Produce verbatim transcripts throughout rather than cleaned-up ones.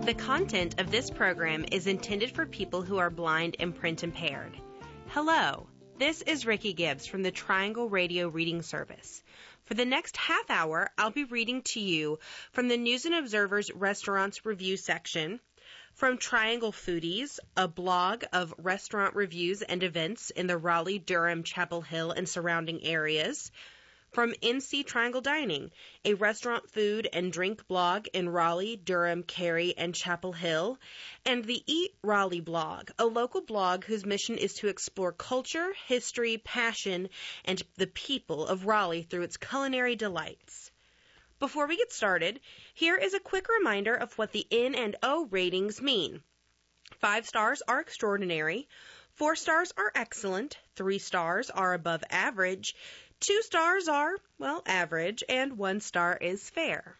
The content of this program is intended for people who are blind and print impaired. Hello, this is Ricky Gibbs from the Triangle Radio Reading Service. For the next half hour, I'll be reading to you from the News and Observer's Restaurants Review section, from Triangle Foodies, a blog of restaurant reviews and events in the Raleigh, Durham, Chapel Hill, and surrounding areas, from N C Triangle Dining, a restaurant food and drink blog in Raleigh, Durham, Cary, and Chapel Hill, and the Eat Raleigh blog, a local blog whose mission is to explore culture, history, passion, and the people of Raleigh through its culinary delights. Before we get started, here is a quick reminder of what the N and O ratings mean. Five stars are extraordinary, four stars are excellent, three stars are above average, two stars are, well, average, and one star is fair.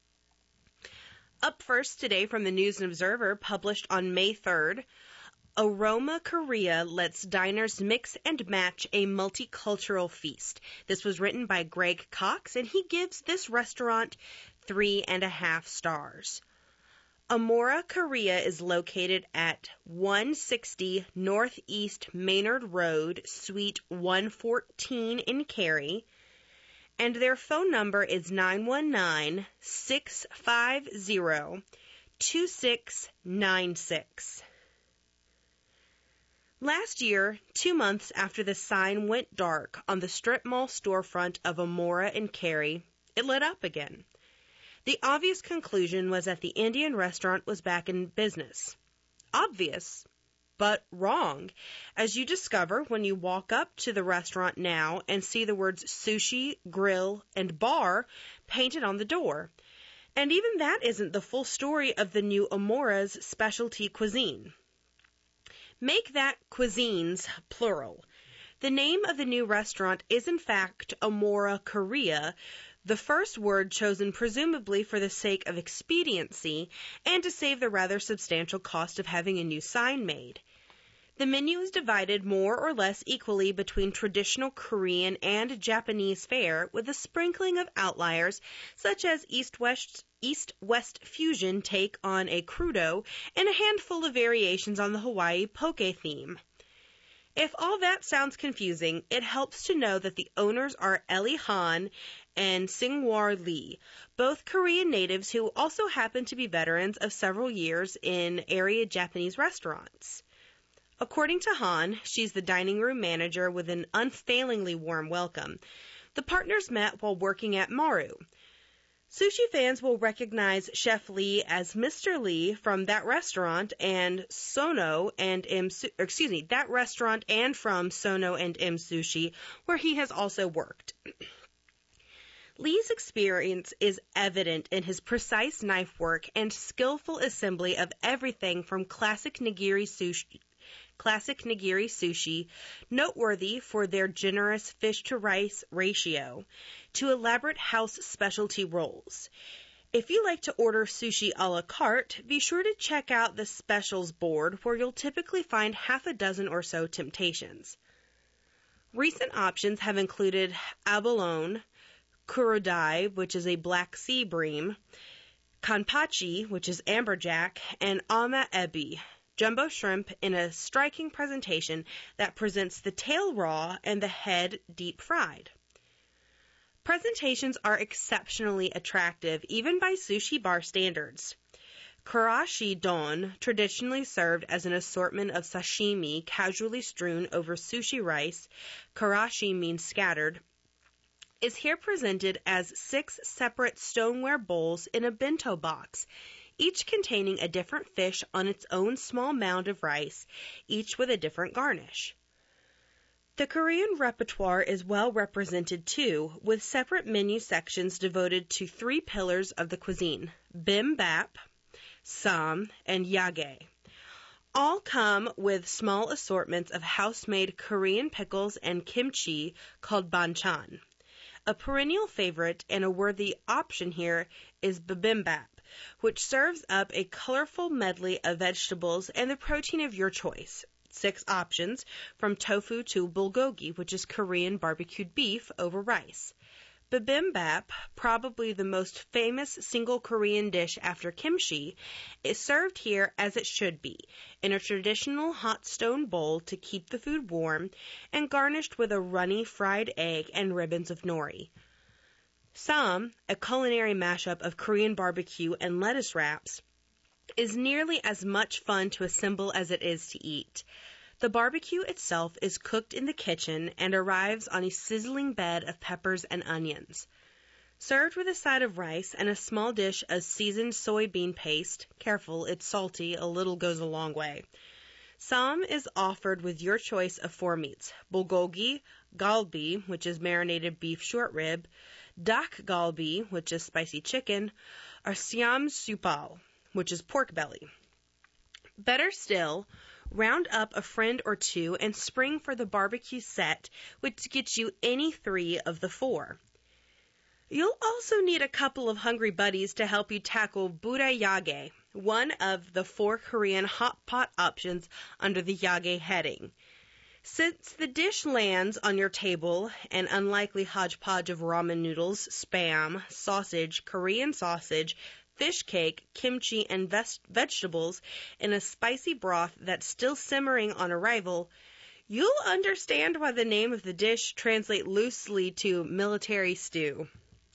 Up first today from the News and Observer, published on May third, Aroma Korea lets diners mix and match a multicultural feast. This was written by Greg Cox, and he gives this restaurant three and a half stars. Amora Korea is located at one sixty Northeast Maynard Road, Suite one fourteen in Cary, and their phone number is nine one nine, six five zero, two six nine six. Last year, two months after the sign went dark on the strip mall storefront of Amora in Cary, it lit up again. The obvious conclusion was that the Indian restaurant was back in business. Obvious, but wrong, as you discover when you walk up to the restaurant now and see the words sushi, grill, and bar painted on the door. And even that isn't the full story of the new Amora's specialty cuisine. Make that cuisines plural. The name of the new restaurant is in fact Amora Korea, the first word chosen presumably for the sake of expediency and to save the rather substantial cost of having a new sign made. The menu is divided more or less equally between traditional Korean and Japanese fare, with a sprinkling of outliers such as East-West East-West fusion take on a crudo and a handful of variations on the Hawaii poke theme. If all that sounds confusing, it helps to know that the owners are Ellie Han and Singwar Lee, both Korean natives who also happen to be veterans of several years in area Japanese restaurants. According to Han, she's the dining room manager with an unfailingly warm welcome. The partners met while working at Maru. Sushi fans will recognize Chef Lee as Mister Lee from that restaurant and Sono and M, excuse me, that restaurant and from Sono and M Sushi, where he has also worked. Lee's experience is evident in his precise knife work and skillful assembly of everything from classic nigiri sushi Classic nigiri sushi, noteworthy for their generous fish-to-rice ratio, to elaborate house specialty rolls. If you like to order sushi a la carte, be sure to check out the specials board, where you'll typically find half a dozen or so temptations. Recent options have included abalone, kurodai, which is a Black Sea bream, kanpachi, which is amberjack, and ama ebi, jumbo shrimp in a striking presentation that presents the tail raw and the head deep fried. Presentations are exceptionally attractive, even by sushi bar standards. Karashi don, traditionally served as an assortment of sashimi casually strewn over sushi rice, karashi means scattered, is here presented as six separate stoneware bowls in a bento box, each containing a different fish on its own small mound of rice, each with a different garnish. The Korean repertoire is well represented too, with separate menu sections devoted to three pillars of the cuisine: bimbap, sam, and yage. All come with small assortments of house-made Korean pickles and kimchi called banchan. A perennial favorite and a worthy option here is bibimbap, which serves up a colorful medley of vegetables and the protein of your choice. Six options, from tofu to bulgogi, which is Korean barbecued beef over rice. Bibimbap, probably the most famous single Korean dish after kimchi, is served here as it should be, in a traditional hot stone bowl to keep the food warm, and garnished with a runny fried egg and ribbons of nori. Sam, a culinary mashup of Korean barbecue and lettuce wraps, is nearly as much fun to assemble as it is to eat. The barbecue itself is cooked in the kitchen and arrives on a sizzling bed of peppers and onions. Served with a side of rice and a small dish of seasoned soybean paste, careful, it's salty, a little goes a long way. Sam is offered with your choice of four meats: bulgogi, galbi, which is marinated beef short rib, dak galbi, which is spicy chicken, or siam supal, which is pork belly. Better still, round up a friend or two and spring for the barbecue set, which gets you any three of the four. You'll also need a couple of hungry buddies to help you tackle burayage, one of the four Korean hot pot options under the yage heading. Since the dish lands on your table, an unlikely hodgepodge of ramen noodles, spam, sausage, Korean sausage, fish cake, kimchi, and ves- vegetables in a spicy broth that's still simmering on arrival, you'll understand why the name of the dish translates loosely to military stew.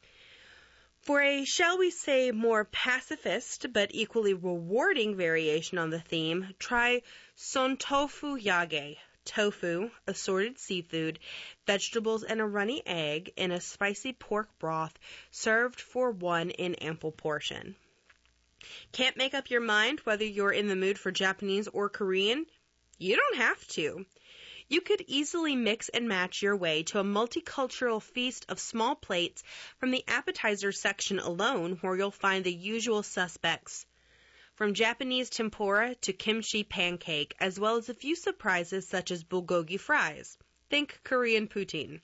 For a, shall we say, more pacifist but equally rewarding variation on the theme, try son tofu yage, tofu, assorted seafood, vegetables, and a runny egg in a spicy pork broth served for one in ample portion. Can't make up your mind whether you're in the mood for Japanese or Korean? You don't have to. You could easily mix and match your way to a multicultural feast of small plates from the appetizer section alone, where you'll find the usual suspects, from Japanese tempura to kimchi pancake, as well as a few surprises such as bulgogi fries. Think Korean poutine.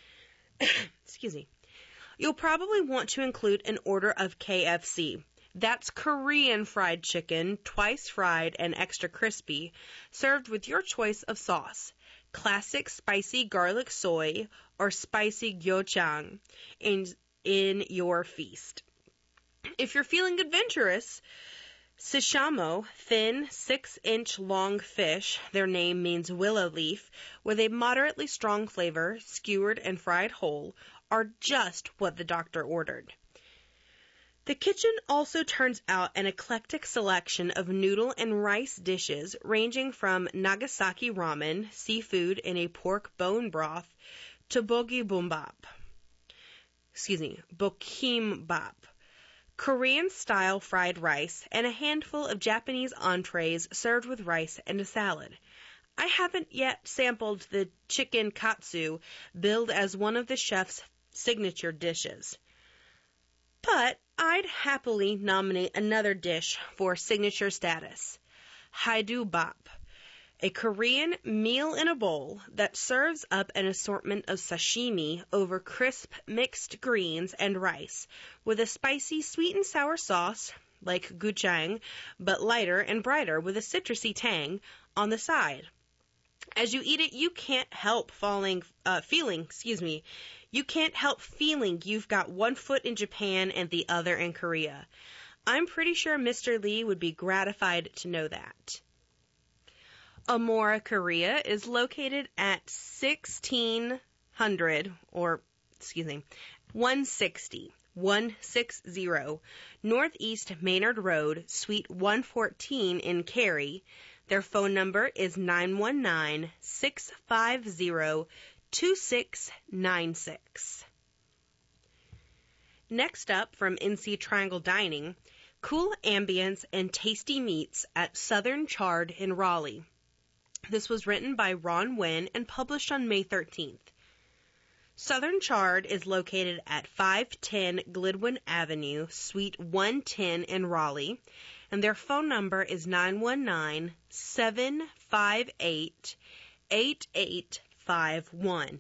Excuse me. You'll probably want to include an order of K F C. That's Korean fried chicken, twice fried and extra crispy, served with your choice of sauce: classic spicy garlic soy or spicy gochujang in, in your feast. If you're feeling adventurous, sishamo, thin, six-inch long fish, their name means willow leaf, with a moderately strong flavor, skewered and fried whole, are just what the doctor ordered. The kitchen also turns out an eclectic selection of noodle and rice dishes ranging from Nagasaki ramen, seafood in a pork bone broth, to bogibumbap. Excuse me, bokimbap, Korean-style fried rice, and a handful of Japanese entrees served with rice and a salad. I haven't yet sampled the chicken katsu, billed as one of the chef's signature dishes. But I'd happily nominate another dish for signature status: haedubap, a Korean meal in a bowl that serves up an assortment of sashimi over crisp mixed greens and rice, with a spicy sweet and sour sauce, like gochujang, but lighter and brighter with a citrusy tang, on the side. As you eat it, you can't help falling, uh, feeling, excuse me, you can't help feeling you've got one foot in Japan and the other in Korea. I'm pretty sure Mister Lee would be gratified to know that. Amora, Korea is located at sixteen hundred, or, excuse me, one sixty, one sixty, Northeast Maynard Road, Suite one fourteen in Cary. Their phone number is nine one nine, six five zero, two six nine six. Next up from N C Triangle Dining, cool ambience and tasty meats at Southern Chard in Raleigh. This was written by Ron Wynn and published on May thirteenth. Southern Chard is located at five ten Glidwin Avenue, Suite one ten in Raleigh, and their phone number is nine one nine, seven five eight, eight eight five one.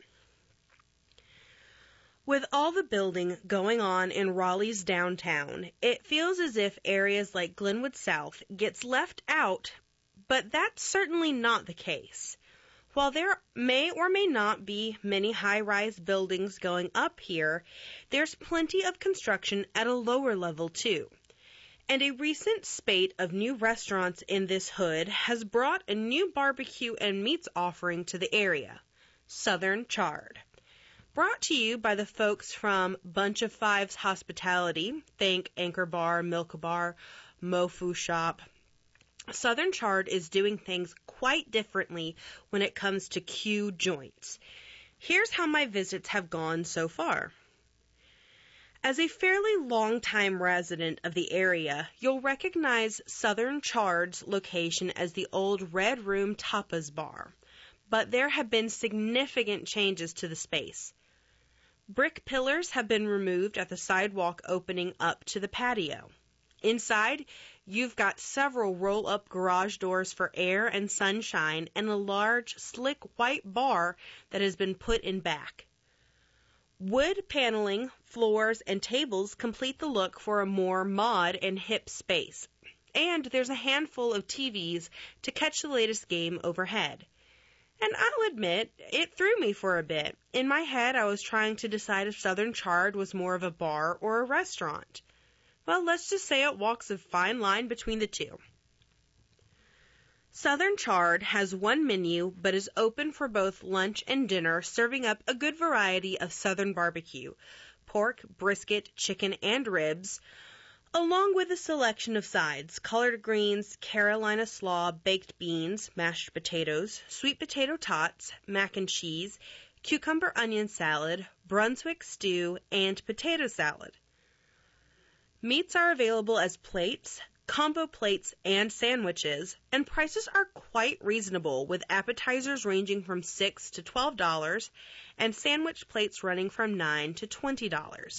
With all the building going on in Raleigh's downtown, it feels as if areas like Glenwood South gets left out, but that's certainly not the case. While there may or may not be many high-rise buildings going up here, there's plenty of construction at a lower level too. And a recent spate of new restaurants in this hood has brought a new barbecue and meats offering to the area, Southern Charred. Brought to you by the folks from Bunch of Fives Hospitality, think Anchor Bar, Milk Bar, Mofu Shop. Southern Charred is doing things quite differently when it comes to Q joints. Here's how my visits have gone so far. As a fairly long-time resident of the area, you'll recognize Southern Charred's location as the old Red Room Tapas Bar, but there have been significant changes to the space. Brick pillars have been removed at the sidewalk opening up to the patio. Inside, you've got several roll-up garage doors for air and sunshine and a large, slick white bar that has been put in back. Wood paneling, floors, and tables complete the look for a more mod and hip space. And there's a handful of T Vs to catch the latest game overhead. And I'll admit, it threw me for a bit. In my head, I was trying to decide if Southern Charred was more of a bar or a restaurant. Well, let's just say it walks a fine line between the two. Southern Charred has one menu, but is open for both lunch and dinner, serving up a good variety of Southern barbecue, pork, brisket, chicken, and ribs, along with a selection of sides, collard greens, Carolina slaw, baked beans, mashed potatoes, sweet potato tots, mac and cheese, cucumber onion salad, Brunswick stew, and potato salad. Meats are available as plates, combo plates, and sandwiches, and prices are quite reasonable, with appetizers ranging from six to twelve dollars and sandwich plates running from nine to twenty dollars.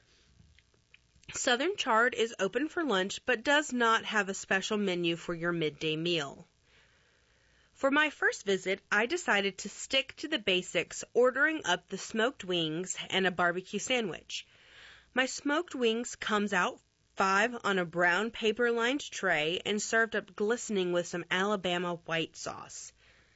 Southern Charred is open for lunch but does not have a special menu for your midday meal. For my first visit, I decided to stick to the basics, ordering up the smoked wings and a barbecue sandwich. My smoked wings comes out five on a brown paper-lined tray and served up glistening with some Alabama white sauce.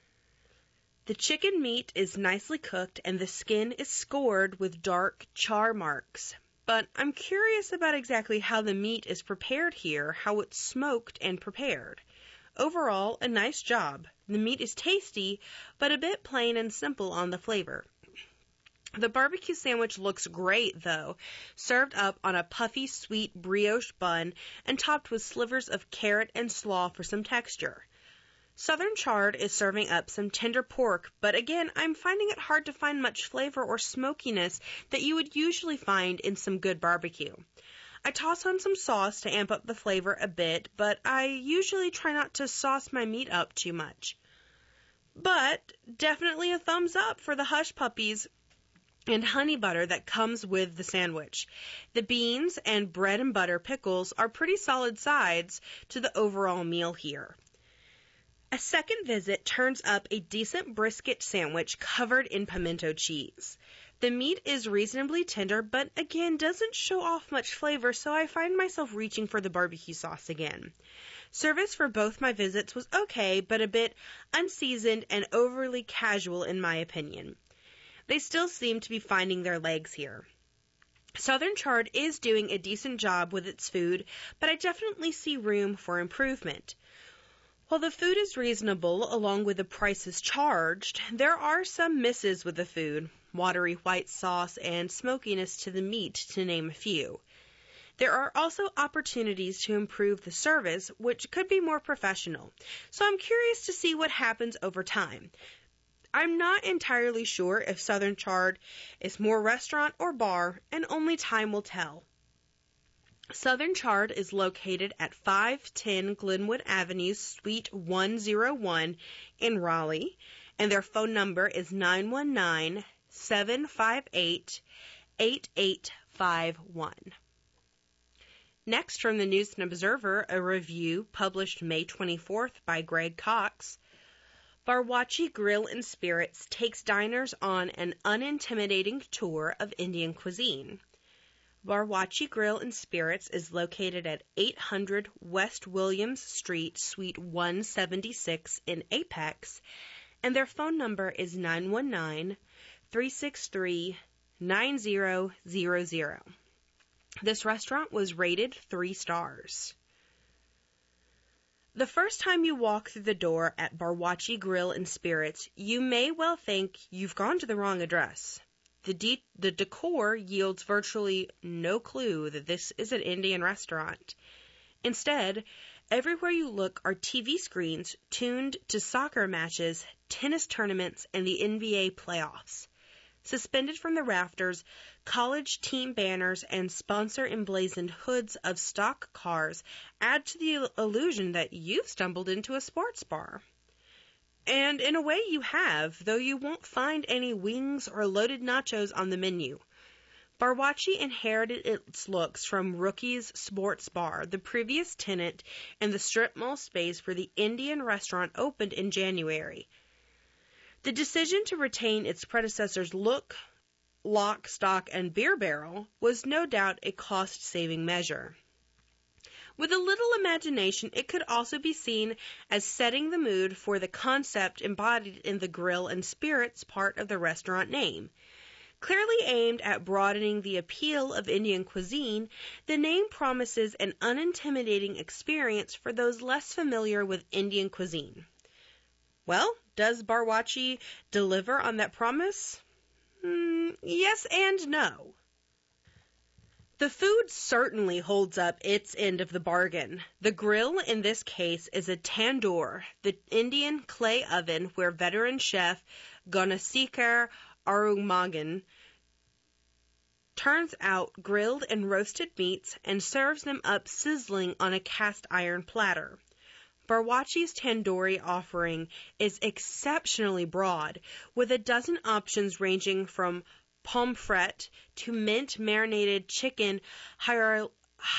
The chicken meat is nicely cooked and the skin is scored with dark char marks. But I'm curious about exactly how the meat is prepared here, how it's smoked and prepared. Overall, a nice job. The meat is tasty, but a bit plain and simple on the flavor. The barbecue sandwich looks great, though, served up on a puffy, sweet brioche bun and topped with slivers of carrot and slaw for some texture. Southern Charred is serving up some tender pork, but again, I'm finding it hard to find much flavor or smokiness that you would usually find in some good barbecue. I toss on some sauce to amp up the flavor a bit, but I usually try not to sauce my meat up too much. But definitely a thumbs up for the hush puppies and honey butter that comes with the sandwich. The beans and bread and butter pickles are pretty solid sides to the overall meal here. A second visit turns up a decent brisket sandwich covered in pimento cheese. The meat is reasonably tender, but again doesn't show off much flavor, so I find myself reaching for the barbecue sauce again. Service for both my visits was okay, but a bit unseasoned and overly casual in my opinion. They still seem to be finding their legs here. Southern Charred is doing a decent job with its food, but I definitely see room for improvement. While the food is reasonable, along with the prices charged, there are some misses with the food, watery white sauce and smokiness to the meat, to name a few. There are also opportunities to improve the service, which could be more professional, so I'm curious to see what happens over time. I'm not entirely sure if Southern Charred is more restaurant or bar, and only time will tell. Southern Charred is located at five ten Glenwood Avenue, Suite one oh one in Raleigh, and their phone number is nine one nine, seven five eight, eight eight five one. Next, from the News and Observer, a review published May twenty-fourth by Greg Cox. Barwachi Grill and Spirits takes diners on an unintimidating tour of Indian cuisine. Barwachi Grill and Spirits is located at eight hundred West Williams Street, Suite one seventy-six in Apex, and their phone number is nine one nine, three six three, nine zero zero zero. This restaurant was rated three stars. The first time you walk through the door at Barwachi Grill and Spirits, you may well think you've gone to the wrong address. The, de- the decor yields virtually no clue that this is an Indian restaurant. Instead, everywhere you look are T V screens tuned to soccer matches, tennis tournaments, and the N B A playoffs. Suspended from the rafters, college team banners and sponsor-emblazoned hoods of stock cars add to the illusion that you've stumbled into a sports bar. And in a way you have, though you won't find any wings or loaded nachos on the menu. Barwachi inherited its looks from Rookie's Sports Bar, the previous tenant in the strip mall space where the Indian restaurant opened in January. The decision to retain its predecessor's look, lock, stock, and beer barrel was no doubt a cost-saving measure. With a little imagination, it could also be seen as setting the mood for the concept embodied in the grill and spirits part of the restaurant name. Clearly aimed at broadening the appeal of Indian cuisine, the name promises an unintimidating experience for those less familiar with Indian cuisine. Well, does Barwachi deliver on that promise? Mm, yes and no. The food certainly holds up its end of the bargain. The grill in this case is a tandoor, the Indian clay oven where veteran chef Gunasekar Arumagan turns out grilled and roasted meats and serves them up sizzling on a cast iron platter. Barwachi's tandoori offering is exceptionally broad, with a dozen options ranging from pomfret to mint-marinated chicken Hairali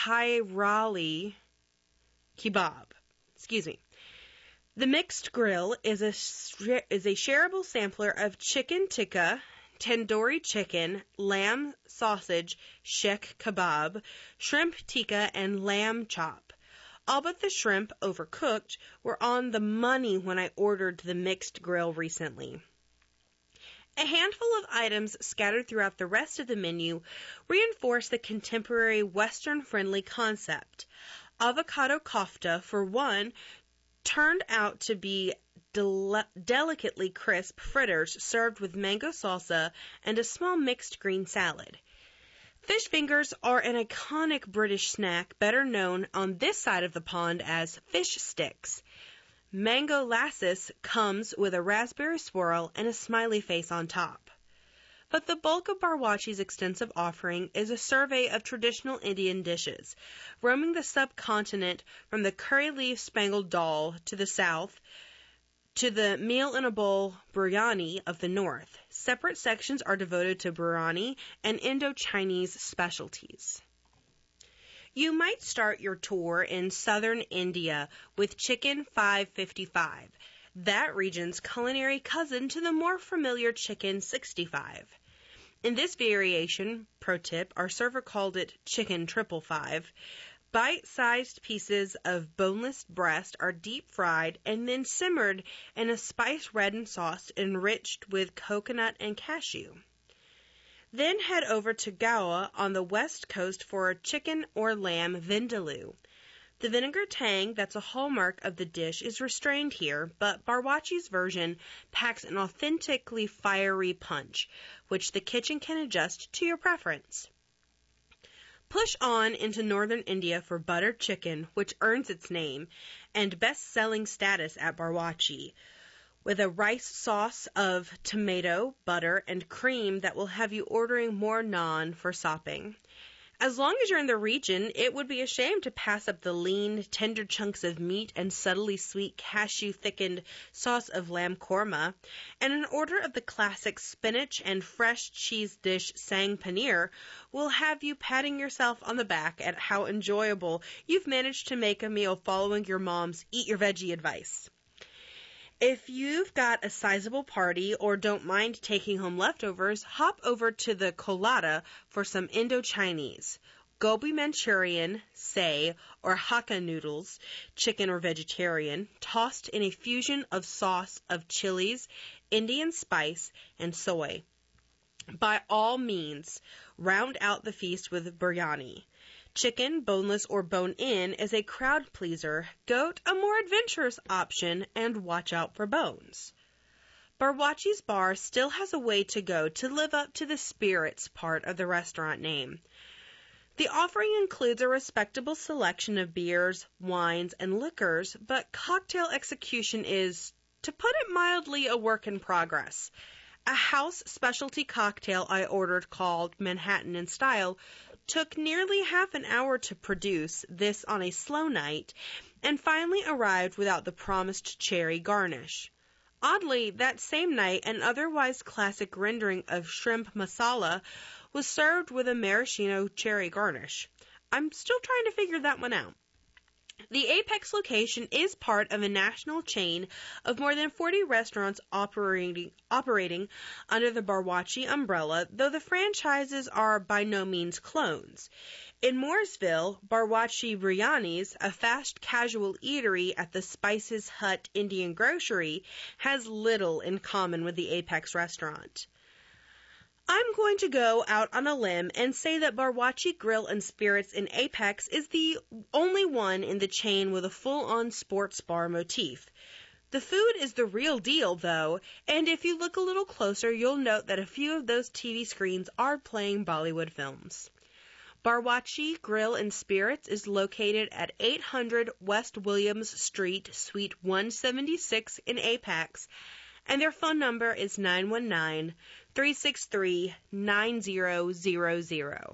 kebab. Excuse me. The mixed grill is a, is a shareable sampler of chicken tikka, tandoori chicken, lamb sausage, sheikh kebab, shrimp tikka, and lamb chop. All but the shrimp, overcooked, were on the money when I ordered the mixed grill recently. A handful of items scattered throughout the rest of the menu reinforce the contemporary Western-friendly concept. Avocado kofta, for one, turned out to be del- delicately crisp fritters served with mango salsa and a small mixed green salad. Fish fingers are an iconic British snack better known on this side of the pond as fish sticks. Mango lassis comes with a raspberry swirl and a smiley face on top. But the bulk of Barwachi's extensive offering is a survey of traditional Indian dishes, roaming the subcontinent from the curry leaf spangled dal to the south, to the meal-in-a-bowl biryani of the north. Separate sections are devoted to biryani and Indo-Chinese specialties. You might start your tour in southern India with Chicken five fifty-five, that region's culinary cousin to the more familiar Chicken sixty-five. In this variation, pro tip, our server called it Chicken triple five, bite-sized pieces of boneless breast are deep-fried and then simmered in a spice-reddened sauce enriched with coconut and cashew. Then head over to Goa on the west coast for a chicken or lamb vindaloo. The vinegar tang that's a hallmark of the dish is restrained here, but Barwachi's version packs an authentically fiery punch, which the kitchen can adjust to your preference. Push on into northern India for butter chicken, which earns its name and best-selling status at Barwachi, with a rice sauce of tomato, butter, and cream that will have you ordering more naan for sopping. As long as you're in the region, it would be a shame to pass up the lean, tender chunks of meat and subtly sweet cashew-thickened sauce of lamb korma, and an order of the classic spinach and fresh cheese dish sang paneer will have you patting yourself on the back at how enjoyable you've managed to make a meal following your mom's eat your veggie advice. If you've got a sizable party or don't mind taking home leftovers, hop over to the Kolata for some Indo-Chinese. gobi Manchurian, say, or Hakka noodles, chicken or vegetarian, tossed in a fusion of sauce of chilies, Indian spice, and soy. By all means, round out the feast with biryani. Chicken, boneless or bone-in, is a crowd pleaser, goat a more adventurous option, and watch out for bones. Barwachi's Bar still has a way to go to live up to the spirits part of the restaurant name. The offering includes a respectable selection of beers, wines, and liquors, but cocktail execution is, to put it mildly, a work in progress. A house specialty cocktail I ordered called Manhattan in Style took nearly half an hour to produce, this on a slow night, and finally arrived without the promised cherry garnish. Oddly, that same night, an otherwise classic rendering of shrimp masala was served with a maraschino cherry garnish. I'm still trying to figure that one out. The Apex location is part of a national chain of more than forty restaurants operating operating under the Barwachi umbrella, though the franchises are by no means clones. In Mooresville, Barwachi Biryani's, a fast casual eatery at the Spices Hut Indian Grocery, has little in common with the Apex restaurant. I'm going to go out on a limb and say that Barwachi Grill and Spirits in Apex is the only one in the chain with a full-on sports bar motif. The food is the real deal, though, and if you look a little closer, you'll note that a few of those T V screens are playing Bollywood films. Barwachi Grill and Spirits is located at eight hundred West Williams Street, Suite one seventy-six in Apex, and their phone number is nine one nine, three six three, nine zero zero zero.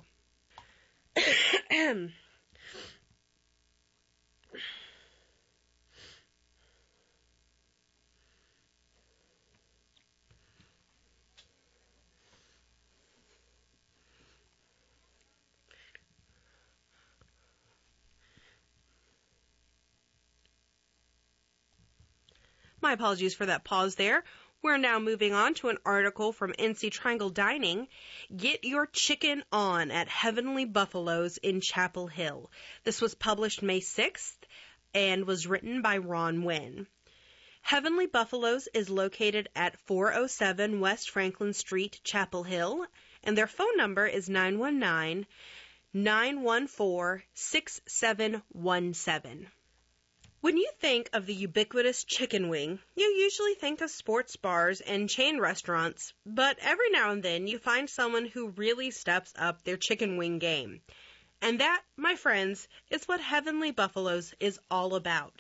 My apologies for that pause there. We're now moving on to an article from N C Triangle Dining. Get your chicken on at Heavenly Buffaloes in Chapel Hill. This was published May sixth and was written by Ron Wynn. Heavenly Buffaloes is located at four oh seven West Franklin Street, Chapel Hill, and their phone number is nine one nine, nine one four, six seven one seven. When you think of the ubiquitous chicken wing, you usually think of sports bars and chain restaurants, but every now and then you find someone who really steps up their chicken wing game. And that, my friends, is what Heavenly Buffaloes is all about.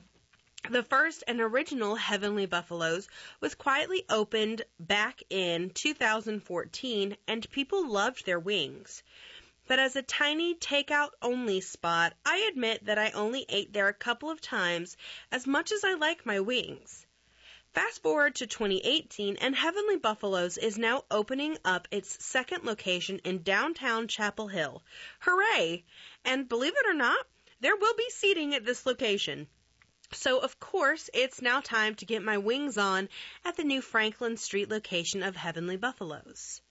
The first and original Heavenly Buffaloes was quietly opened back in two thousand fourteen, and people loved their wings. But as a tiny takeout-only spot, I admit that I only ate there a couple of times, as much as I like my wings. Fast forward to twenty eighteen, and Heavenly Buffaloes is now opening up its second location in downtown Chapel Hill. Hooray! And believe it or not, there will be seating at this location. So, of course, it's now time to get my wings on at the new Franklin Street location of Heavenly Buffaloes.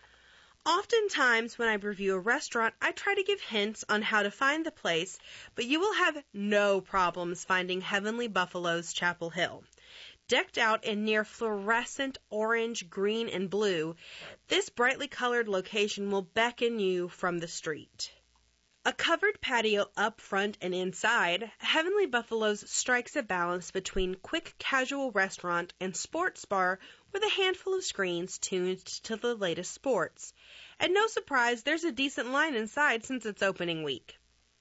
Oftentimes, when I review a restaurant, I try to give hints on how to find the place, but you will have no problems finding Heavenly Buffaloes Chapel Hill. Decked out in near fluorescent orange, green, and blue, this brightly colored location will beckon you from the street. A covered patio up front and inside, Heavenly Buffaloes strikes a balance between quick casual restaurant and sports bar with a handful of screens tuned to the latest sports. And no surprise, there's a decent line inside since it's opening week.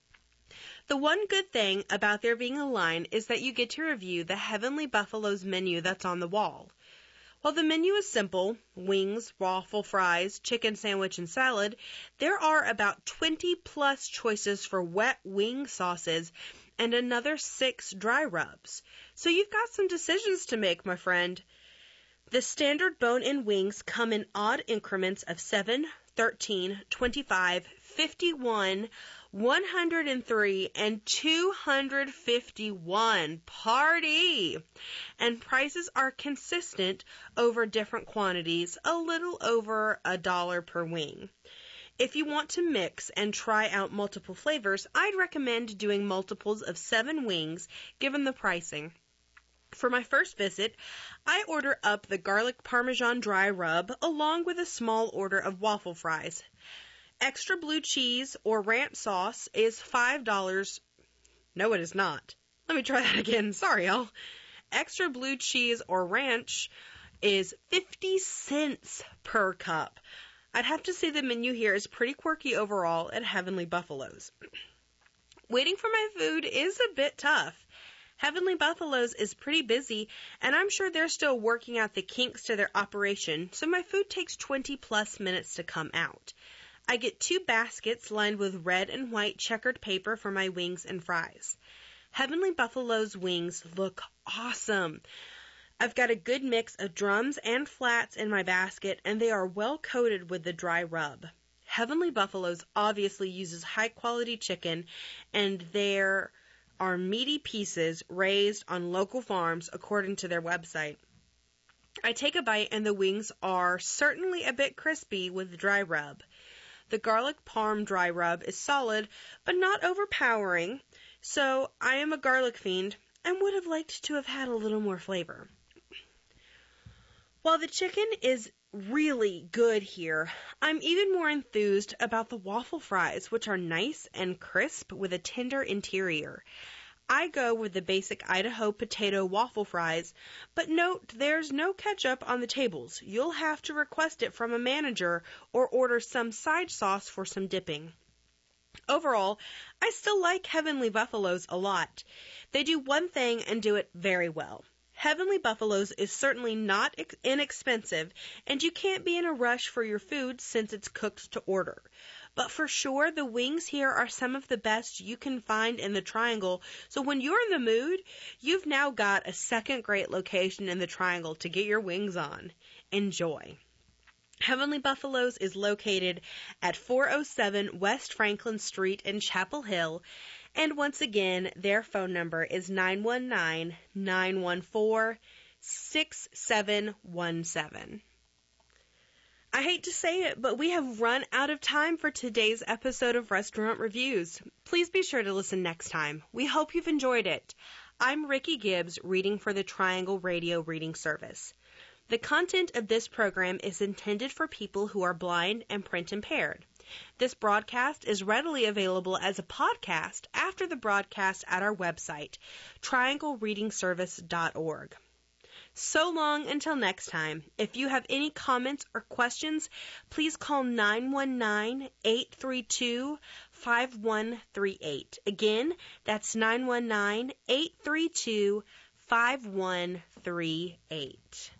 The one good thing about there being a line is that you get to review the Heavenly Buffaloes menu that's on the wall. While the menu is simple, wings, waffle fries, chicken sandwich, and salad, there are about twenty plus choices for wet wing sauces and another six dry rubs. So you've got some decisions to make, my friend. The standard bone-in wings come in odd increments of seven, thirteen, twenty-five, fifty-one, one hundred three, and two hundred fifty-one. Party! And prices are consistent over different quantities, a little over a dollar per wing. If you want to mix and try out multiple flavors, I'd recommend doing multiples of seven wings, given the pricing. For my first visit, I order up the garlic parmesan dry rub along with a small order of waffle fries. Extra blue cheese or ranch sauce is five dollars. No, it is not. Let me try that again. Sorry, y'all. Extra blue cheese or ranch is fifty cents per cup. I'd have to say the menu here is pretty quirky overall at Heavenly Buffalo's. Waiting for my food is a bit tough. Heavenly Buffalo's is pretty busy, and I'm sure they're still working out the kinks to their operation, so my food takes twenty plus minutes to come out. I get two baskets lined with red and white checkered paper for my wings and fries. Heavenly Buffalo's wings look awesome. I've got a good mix of drums and flats in my basket, and they are well coated with the dry rub. Heavenly Buffalo's obviously uses high-quality chicken, and there are meaty pieces raised on local farms according to their website. I take a bite, and the wings are certainly a bit crispy with the dry rub. The garlic parm dry rub is solid, but not overpowering, so I am a garlic fiend and would have liked to have had a little more flavor. While the chicken is really good here, I'm even more enthused about the waffle fries, which are nice and crisp with a tender interior. I go with the basic Idaho potato waffle fries, but note there's no ketchup on the tables. You'll have to request it from a manager or order some side sauce for some dipping. Overall, I still like Heavenly Buffalo's a lot. They do one thing and do it very well. Heavenly Buffalo's is certainly not ex- inexpensive, and you can't be in a rush for your food since it's cooked to order. But for sure, the wings here are some of the best you can find in the Triangle, so when you're in the mood, you've now got a second-rate location in the Triangle to get your wings on. Enjoy. Heavenly Buffalo's is located at four oh seven West Franklin Street in Chapel Hill, and once again, their phone number is nine one nine, nine one four, six seven one seven. I hate to say it, but we have run out of time for today's episode of Restaurant Reviews. Please be sure to listen next time. We hope you've enjoyed it. I'm Ricky Gibbs, reading for the Triangle Radio Reading Service. The content of this program is intended for people who are blind and print impaired. This broadcast is readily available as a podcast after the broadcast at our website, triangle reading service dot org. So long until next time. If you have any comments or questions, please call nine one nine, eight three two, five one three eight. Again, that's nine one nine, eight three two, five one three eight.